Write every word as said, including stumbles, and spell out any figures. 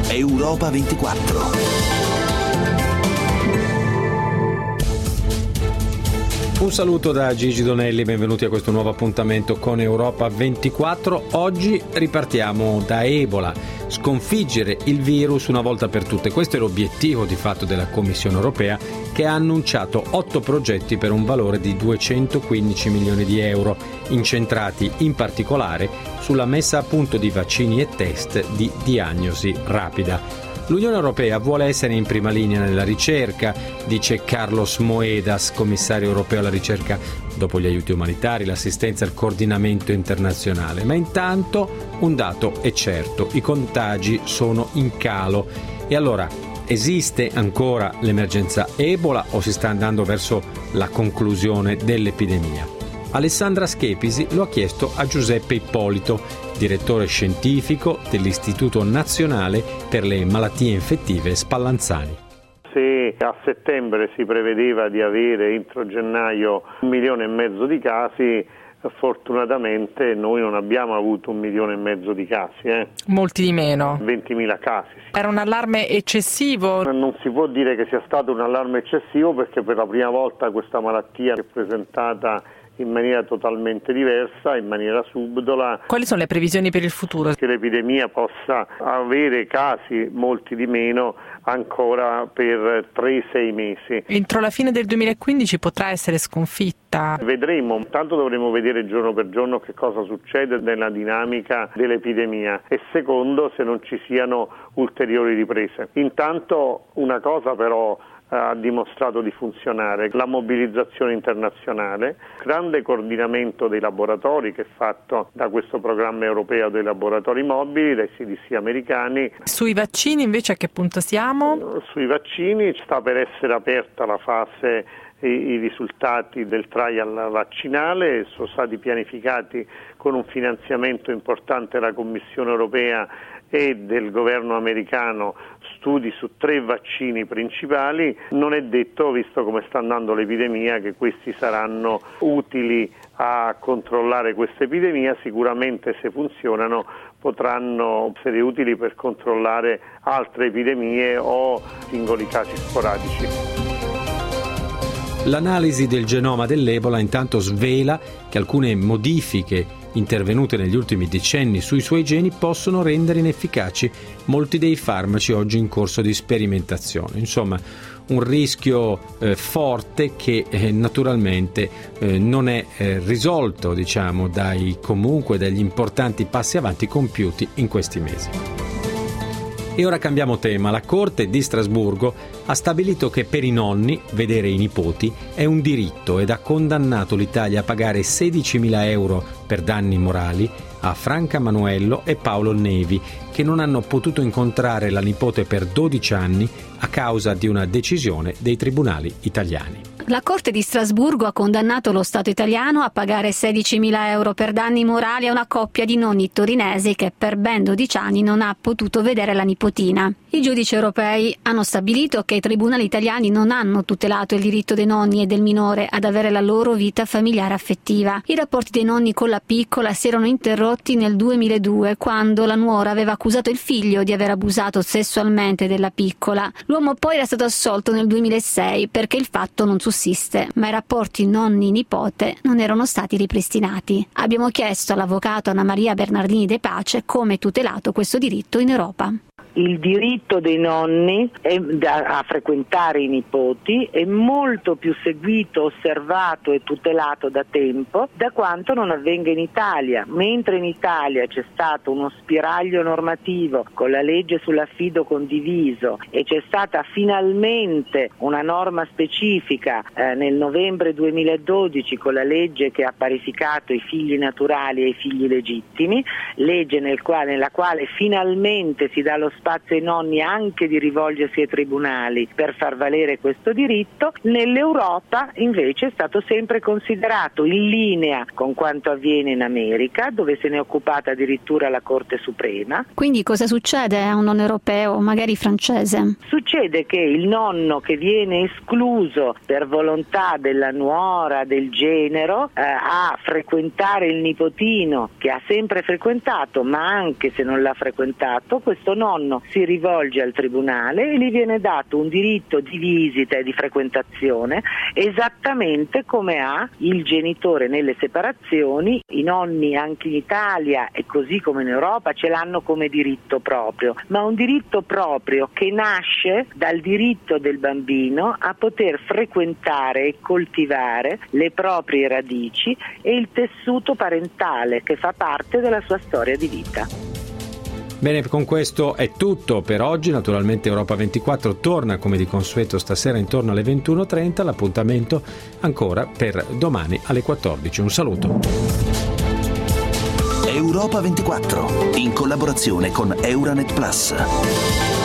Europa ventiquattro. Un saluto da Gigi Donelli, benvenuti a questo nuovo appuntamento con Europa ventiquattro. Oggi ripartiamo da Ebola, sconfiggere il virus una volta per tutte. Questo è l'obiettivo di fatto della Commissione Europea, che ha annunciato otto progetti per un valore di duecentoquindici milioni di euro, incentrati in particolare sulla messa a punto di vaccini e test di diagnosi rapida. L'Unione Europea vuole essere in prima linea nella ricerca, dice Carlos Moedas, commissario europeo alla ricerca, dopo gli aiuti umanitari, l'assistenza e il coordinamento internazionale. Ma intanto un dato è certo: i contagi sono in calo. E allora, esiste ancora l'emergenza Ebola o si sta andando verso la conclusione dell'epidemia? Alessandra Schepisi lo ha chiesto a Giuseppe Ippolito, direttore scientifico dell'Istituto Nazionale per le Malattie Infettive Spallanzani. Se a settembre si prevedeva di avere entro gennaio un milione e mezzo di casi, fortunatamente noi non abbiamo avuto un milione e mezzo di casi. Eh? Molti di meno. ventimila casi. Sì. Era un allarme eccessivo? Non si può dire che sia stato un allarme eccessivo, perché per la prima volta questa malattia è presentata in maniera totalmente diversa, in maniera subdola. Quali sono le previsioni per il futuro? Che l'epidemia possa avere casi, molti di meno, ancora per tre sei mesi. Entro la fine del duemilaquindici potrà essere sconfitta? Vedremo, intanto dovremo vedere giorno per giorno che cosa succede nella dinamica dell'epidemia e secondo se non ci siano ulteriori riprese. Intanto una cosa però ha dimostrato di funzionare: la mobilizzazione internazionale, grande coordinamento dei laboratori che è fatto da questo programma europeo dei laboratori mobili, dai C D C americani. Sui vaccini invece a che punto siamo? Sui vaccini sta per essere aperta la fase, i, i risultati del trial vaccinale sono stati pianificati con un finanziamento importante della Commissione Europea e del governo americano, studi su tre vaccini principali. Non è detto, visto come sta andando l'epidemia, che questi saranno utili a controllare questa epidemia. Sicuramente se funzionano potranno essere utili per controllare altre epidemie o singoli casi sporadici. L'analisi del genoma dell'Ebola intanto svela che alcune modifiche intervenute negli ultimi decenni sui suoi geni possono rendere inefficaci molti dei farmaci oggi in corso di sperimentazione. Insomma, un rischio eh, forte che eh, naturalmente eh, non è eh, risolto, diciamo, dai comunque dagli importanti passi avanti compiuti in questi mesi. E ora cambiamo tema. La Corte di Strasburgo ha stabilito che per i nonni vedere i nipoti è un diritto ed ha condannato l'Italia a pagare sedicimila euro per danni morali a Franca Manuello e Paolo Nevi, che non hanno potuto incontrare la nipote per dodici anni a causa di una decisione dei tribunali italiani. La Corte di Strasburgo ha condannato lo Stato italiano a pagare sedicimila euro per danni morali a una coppia di nonni torinesi che per ben dodici anni non ha potuto vedere la nipotina. I giudici europei hanno stabilito che i tribunali italiani non hanno tutelato il diritto dei nonni e del minore ad avere la loro vita familiare affettiva. I rapporti dei nonni con la piccola si erano interrotti nel duemiladue, quando la nuora aveva accusato il figlio di aver abusato sessualmente della piccola. L'uomo poi era stato assolto nel duemilasei perché il fatto non sussiste, ma i rapporti nonni-nipote non erano stati ripristinati. Abbiamo chiesto all'avvocato Anna Maria Bernardini De Pace come è tutelato questo diritto in Europa. Il diritto dei nonni è a frequentare i nipoti è molto più seguito, osservato e tutelato da tempo da quanto non avvenga in Italia. Mentre in Italia c'è stato uno spiraglio normativo con la legge sull'affido condiviso e c'è stata finalmente una norma specifica eh, nel novembre duemiladodici con la legge che ha parificato i figli naturali e i figli legittimi, legge nel quale, nella quale finalmente si dà lo spazio ai nonni anche di rivolgersi ai tribunali per far valere questo diritto. Nell'Europa invece è stato sempre considerato in linea con quanto avviene in America, dove se ne è occupata addirittura la Corte Suprema. Quindi cosa succede a un nonno europeo, magari francese? Succede che il nonno che viene escluso per volontà della nuora, del genero, eh, a frequentare il nipotino che ha sempre frequentato, ma anche se non l'ha frequentato, questo nonno bambino si rivolge al tribunale e gli viene dato un diritto di visita e di frequentazione esattamente come ha il genitore nelle separazioni. I nonni anche in Italia e così come in Europa ce l'hanno come diritto proprio, ma un diritto proprio che nasce dal diritto del bambino a poter frequentare e coltivare le proprie radici e il tessuto parentale che fa parte della sua storia di vita. Bene, con questo è tutto per oggi. Naturalmente Europa ventiquattro torna come di consueto stasera intorno alle ventuno e trenta. L'appuntamento ancora per domani alle quattordici. Un saluto. Europa ventiquattro in collaborazione con Euranet Plus.